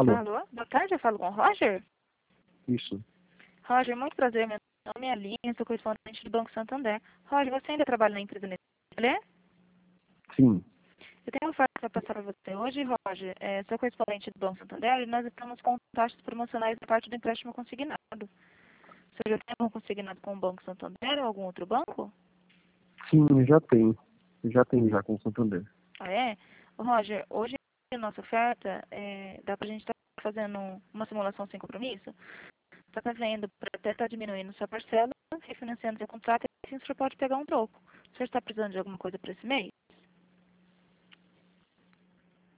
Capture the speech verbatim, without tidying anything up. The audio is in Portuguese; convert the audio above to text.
Alô? Alô? Boa tarde, eu falo com o Roger? Isso. Roger, muito prazer, meu nome é Aline, sou correspondente do Banco Santander. Roger, você ainda trabalha na empresa Nestlé? Sim. Eu tenho uma oferta para passar para você hoje, Roger. É, sou correspondente do Banco Santander e nós estamos com taxas promocionais da parte do empréstimo consignado. Você já tem algum consignado com o Banco Santander ou algum outro banco? Sim, já tem. Já tem já com o Santander. Ah, é? Ô, Roger, hoje a nossa oferta, é, dá para a gente estar fazendo uma simulação sem compromisso? Está vendo para até estar diminuindo sua parcela, refinanciando seu contrato e assim o senhor pode pegar um troco. O senhor está precisando de alguma coisa para esse mês?